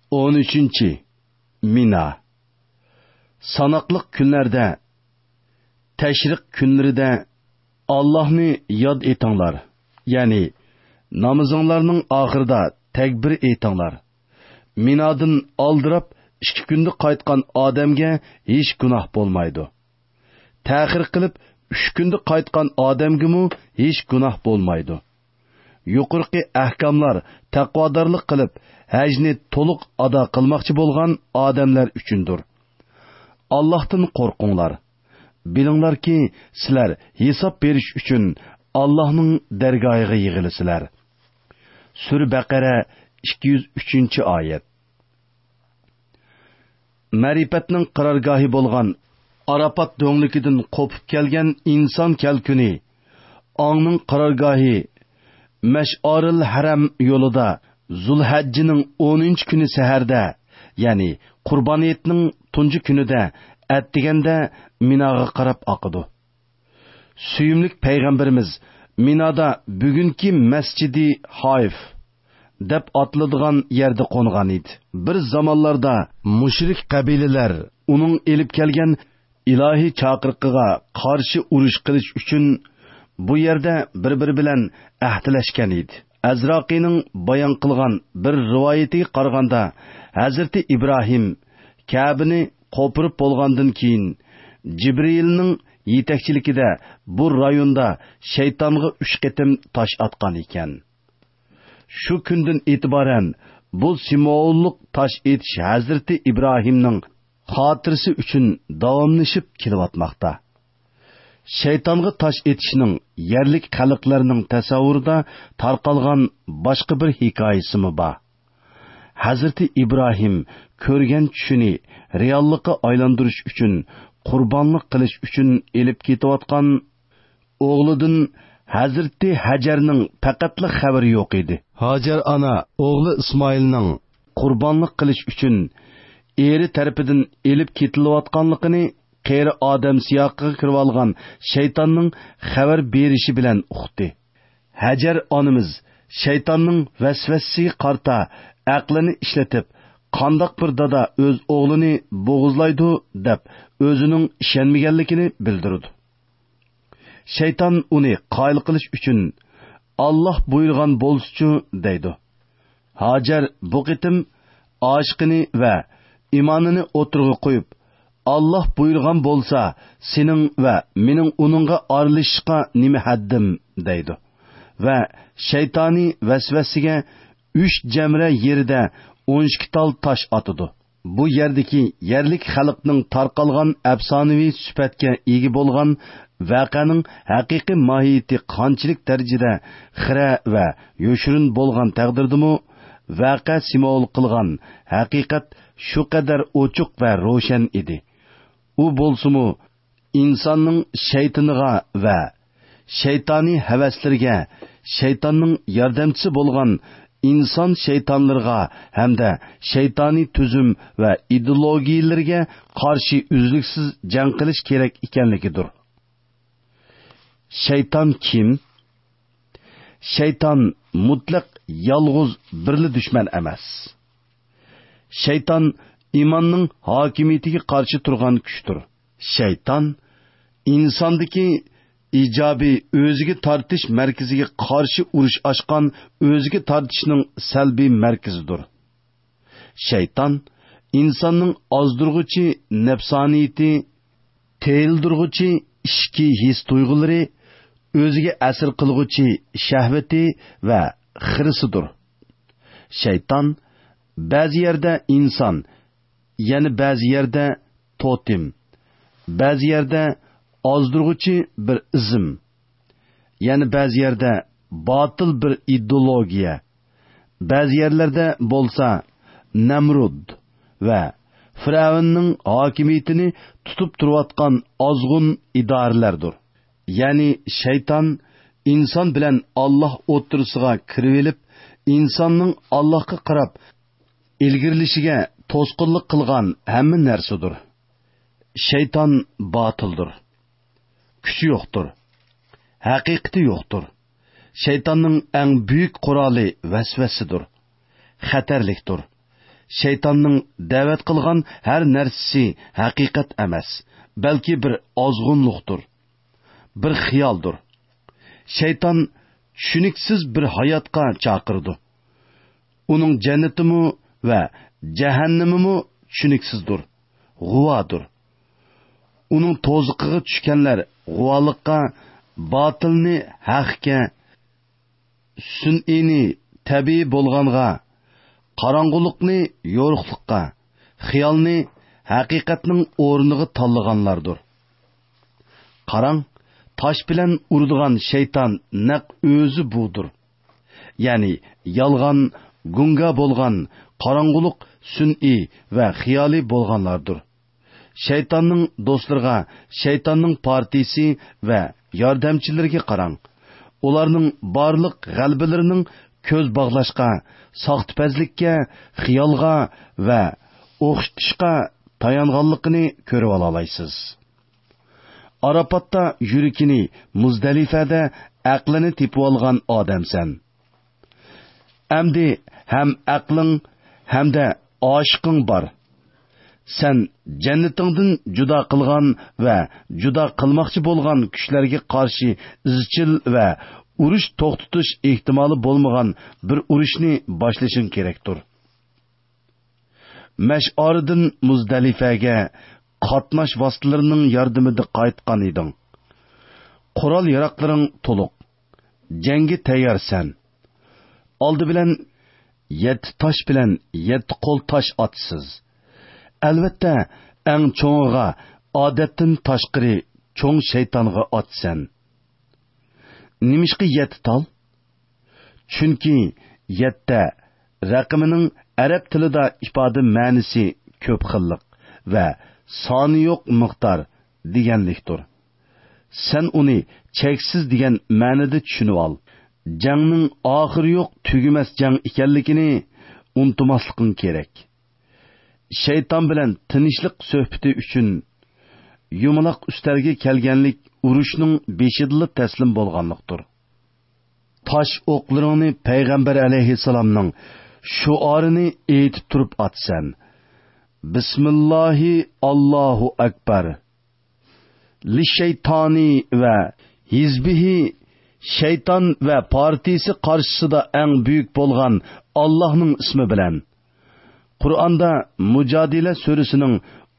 13. Mina. Sanaqlıq günlərdə, təşriq günlərində Allah'ni yad etanlar. Yani namazınlarının ahırda tekbir etanlar. Minadın aldırıp 2 günde qaytqan adamga hiç günah bolmaydı. Təxir qilib 3 günde qaytqan adamgimi hiç günah bolmaydı. Yuqurqi ahkamlar taqvadarlıq qilib hajni to'liq ado qilmoqchi bo'lgan odamlar uchundir. Allohdan qo'rqinglar. Bilinglarki, sizlar hisob berish uchun Allohning dargohiga yig'ilisizlar. Sura Baqara 203-oyat. Ma'rifatning qarorgohi bo'lgan Arafat do'nglikidan qo'pib kelgan inson kelkuni, ongning qarorgohi Mash'aril Haram yo'lida Zulhajjining 10-kuni saharda, ya'ni Qurboniyatning tunji kunida atdiganda Minoga qarab oqidi. Suyimlik payg'ambarimiz Minoda bugungi Masjidi Hayf deb atiladigan yerda qo'ngan edi. Bir zamonlarda mushrik qabilalar uning elib kelgan ilohiy chaqiriqiga qarshi urush qilish uchun bu yerda bir-biri bilan ahdlashgan edi. Azroqiyning bayon qilgan bir rivoyatiga qaraganda, Hazrati Ibrohim Ka'bani qo'pirib bo'lgandan keyin Jibrilning yetakchiligida bu rayonda shaytonga 3 qatim tosh atgan ekan. Shu kundan e'tiboran bu simvollik tosh etish Hazrati Ibrohimning xotirasi uchun davomlashib kelayotmoqda. Shaytonga tosh etishning yerlik xalqlarning tasavvurida tarqalgan boshqa bir hikoyasimi bor. Hazrati Ibrohim ko'rgan tushini reallikka aylantirish uchun, qurbonlik qilish uchun elib ketayotgan o'g'lidan Hazrati Hajarning faqatli xabari yo'q edi. Hajar ana o'g'li Ismoilning qurbonlik qilish uchun eri tarafidan elib ketilayotganligini qeyri odam siyoqiga kirib olgan shaytonning xabar berishi bilan uqdi. Hajar onamiz shaytonning vasvasasiga qarta aqlini ishlatib, qandoq bir dada o'z o'g'lini bo'g'izlaydi deb o'zining ishonmaganligini bildirdi. Shayton uni qoyil qilish uchun Alloh buyurgan bo'lsa-chi deydi. Hajar bu qitim oshiqini va imonini o'tirg'i qo'yib, Alloh buyurgan bo'lsa, sening va mening uningga aralashishga nima haddim deydi. Va shaytoniy vasvasiga 3 jamra yerida 12 tal tosh atidi. Bu yerdagi yerlik xalqning tarqalgan afsonaviy sifatga ega bo'lgan voqeaning haqiqiy mohiyati qanchalik darajada xira va yoshirin bo'lgan taqdirdimi, voqea simvol qilgan haqiqat shu qadar ochiq va ro'shan edi. U bo'lsa-mu insonning shaytoniga va shaytoniy havaslariga, shaytonning yordamchisi bo'lgan inson shaytonlarga hamda shaytoniy tuzum va ideologiyalarga qarshi uzluksiz jang qilish kerak ekanligidir. Shayton kim? Shayton mutlaq yolg'iz birli dushman emas. Shayton imonning hokimiyatiga qarshi turgan kuchdir. Shayton insondagi ijobiy o'ziga tortish markaziga qarshi urush ochgan o'ziga tortishning salbiy markazidir. Shayton insonning ozdirg'uchi nafsoniyati, teyildirg'uchi ishki his tuyg'ulari, o'ziga asir qilg'uchi shahvati va xirisidir. Shayton ba'zi yerda inson, yana ba'zi yerda totem, ba'zi yerda ozdirg'uchi bir izm, yana ba'zi yerda botil bir ideologiya, ba'zi yerlarda bo'lsa Namrud va Firavunning hokimiyatini tutib turayotgan ozg'un idoralardir. Ya'ni shayton inson bilan Alloh o'tirisiga kirib elib, insonning Allohga qarab ilgirlishiga to'sqinlik qilgan hamma narsadir. Shayton botildir. Kuchi yo'qdir. Haqiqati yo'qdir. Shaytonning eng buyuk quroli vasvasidir. Xatarlikdir. shaytonning da'vat qilgan har narsasi haqiqat emas, balki bir ozg'unlikdir, bir xiyoldir. Shayton tushuniksiz bir hayotga chaqirdi. Uning jannatimi va jahannamimi tushuniksizdir, g'uvodir. Uning to'ziqiga tushganlar g'uvolikqa, botilni haqqa, sun'ini tabiiy bo'lganga, qorong'ulikni yo'riqlikqa, xiyolni haqiqatning o'rniga tanlaganlardir. Qarang, tosh bilan urdigan shayton naq o'zi budur. Ya'ni yolg'on, gunga bo'lgan, qorong'ulik, sun'iy va xiyoliy bo'lganlardir. Shaytonning do'stlariga, shaytonning partiyasi va yordamchilariga qarang. Ularning barliq g'albalarining ko'z bog'lashga, soxtipazlikka, xiyolga va o'xshatishga tayanganligini ko'rib olasizlar. Arapatda yurikini, Muzdalifada aqlini tepib olgan odamsan. Amdi ham aqling hamda oshiqing bor. Sen jannatingdan juda qilgan va juda qilmoqchi bo'lgan kuchlarga qarshi izchil va urush to'xtatish ehtimoli bo'lmagan bir urushni boshlashing kerakdir. Mash'oridan Muzdalifaga qatnash vositalarining yordamida qaytgan eding. Qurol yaroqlaring to'liq. Jangga tayyorsan. Oldi bilan 7 tosh bilan 7 qo'l tosh atsiz. Albatta, eng cho'ng'iga odatdan tashqari cho'ng shaytonga otsan. Nimishqa 7 tal? Chunki 7 raqamining arab tilida ifoda ma'nosi ko'p xillik va soni yo'q miqdor deganlikdir. Sen uni cheksiz degan ma'noda tushunib ol. Jangning oxiri yo'q, tugimas jang ekanligini unutmasliging kerak. Shayton bilan tinchlik suhbati uchun yumaloq ustalga kelganlik urushning beshidili taslim bo'lganlikdir. Tosh o'qlarini payg'ambar alayhissalomning shuorini aytib turib atsan. Bismillahi Allohu akbar. Li shaytoni va hizbihi, shayton va partiyasi qarshisida eng buyuk bo'lgan Allohning ismi bilan. Qur'onda Mujadila surasining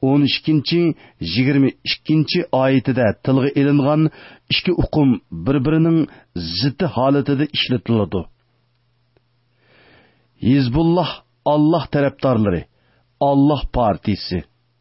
12-22 oyatida tilga ilingan ikki uqum bir-birining ziddi holatida ishlatiladi. Hizbulloh Allah tarafdorlari, Allah partiyasi.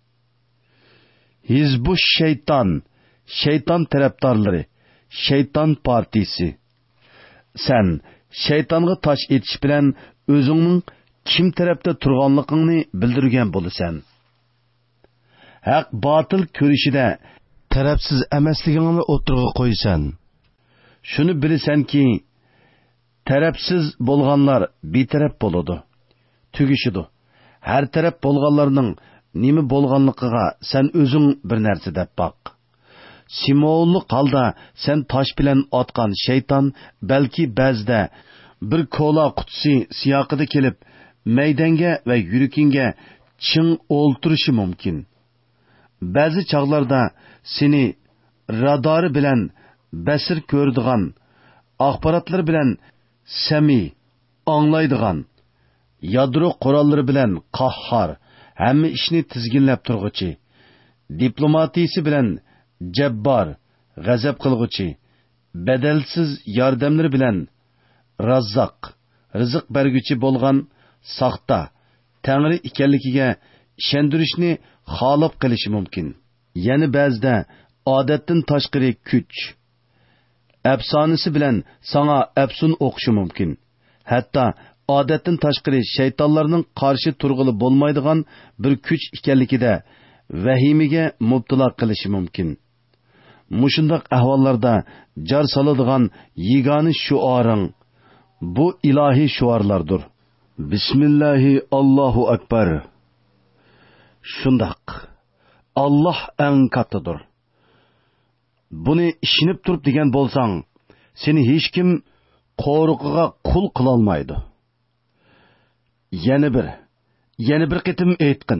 Hizbush shayton, shayton tarafdorlari, shayton partiyasi. Sen shaytonga tosh etish bilan o'zingning kim tarafda turganligingni bildirgan bo'lasan. Haq botil ko'rishida tarafsiz emasligingni o'tirg'a qo'ysan. Shuni bilasanki, tarafsiz bo'lganlar betaraf bo'ladi, tugishidi. Har taraf bo'lganlarning nima bo'lganligiga sen o'zing bir narsa deb baq. Simollik holda sen tosh bilan otgan shayton balki ba'zida bir kola qutisi siyoqida kelib maydonga va yurikingga ching o'ltirishi mumkin. Ba'zi chog'larda seni radari bilan basir ko'radigan, axborotlar bilan sami anglaydigan, yadro qurollari bilan qahhor, hamma ishni tizginlab turg'uchi, diplomatiyasi bilan jabbor, g'azab qilg'uchi, badalsiz yordamlari bilan razzoq, rizq berguchi bo'lgan saxta Tangri ekanligiga ishontirishni xohlab qilishi mumkin. Yana ba'zida odatdan tashqari kuch, afsonasi bilan sana afsun o'qishi mumkin. Hatto odatdan tashqari shaytonlarning qarshi turg'ili bo'lmaydigan bir kuch ekanligida vahimaga mubtalo qilishi mumkin. Mushundoq ahvollarda jar soladigan yegani shuoring bu ilohiy shuorlardir. Bismillahi Allohu akbar. Shundoq Alloh eng kattadir. Buni ishinib turib degan bo'lsang, seni hech kim qo'riqiga qul qila olmaydi. Yana bir Yana bir qitim aytqin.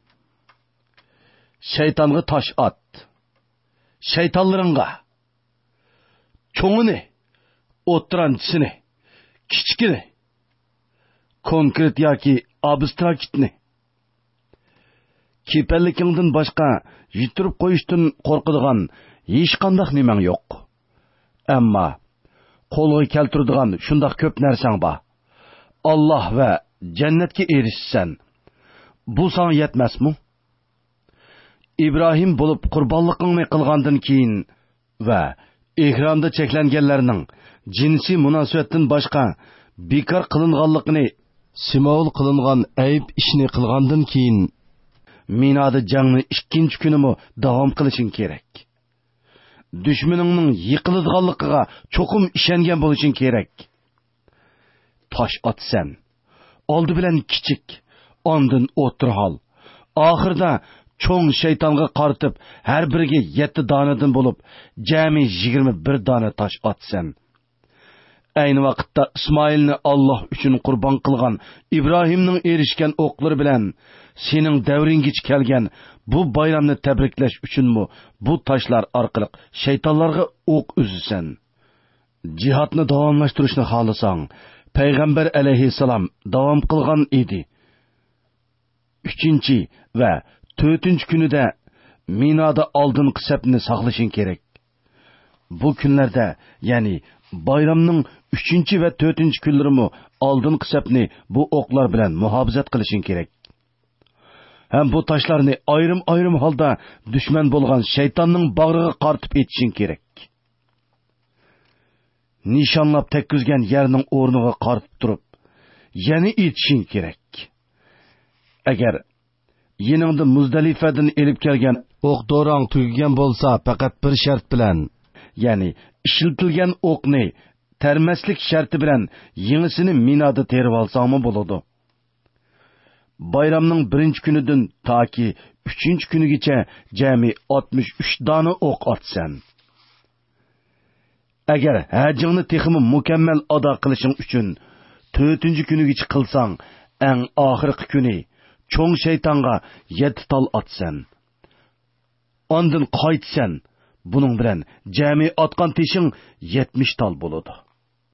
Shaytonga tosh at. Shaytonlaringga cho'ngini, o'tiranchisini, kichkini, konkret yoki abstraktni kepellikingdan boshqa yitirib qo'yishdan qo'rqadigan hech qanday nimang yo'q. Ammo qo'lga keltiradigan shundoq ko'p narsang bor. Alloh va jannatga erishsan. Bu sana yetmasmi? İbrahim bo'lib qurbonliqingni qilgandan keyin va ehromda cheklanganlarning jinsiy munosabatdan boshqa bekor qilinganligini simol qilingan ayb ishni qilgandan keyin Minada jangni ikkinchi kunimi davom qilishing kerak. Dushmaningning yiqiladiganligiga cho'qim ishongan bo'lishing kerak. Tosh otsan, oldi bilan kichik, ondan o'tirhol. Oxirda cho'ng shaytonga qaratib, har biriga 7 donadan bo'lib, jami 21 dona tosh otsan. Ayni vaqtda İsmoilni Alloh uchun qurbon qilgan İbrahimning erishgan o'qlari bilan sening davringich kelgan bu bayramni tabriklash uchunmi bu toshlar orqali shaytonlarga o'q uzisan. Jihadni davomlashtirishni xohlasang, payg'ambar alayhissalom davom qilgan edi. 3 va 4 kunida Minoda oldingi sapni saqlashing kerak. Bu kunlarda, ya'ni bayramning 3 va 4 kunlarimi oldingi sapni bu o'qlar bilan muhofazat qilishing kerak. Hem bu taşlarni ayrım holda düşman bo'lgan shaytonning bag'riga qartib etishing kerak. Nishonlab tekkizgan yerning o'rniga qartib turib, yana etishing kerak. Agar yeningda Muzdalifadan elib kelgan o'q do'rang tugagan bo'lsa, faqat bir shart bilan, ya'ni ishiltilgan o'qni termaslik sharti bilan yenisini Minoda terib olsangmi bo'ladi. Bayramning 1-kunidan toki 3-kunigacha jami 63 dona o'q otsan. Agar hajingni texmi mukammal ado qilishing uchun 4-kunigacha qilsang, eng oxirgi kuni cho'ng shaytonga 7 tal otsan. Ondan qaytsan, buning bilan jami otgan teshing 70 tal bo'ladi.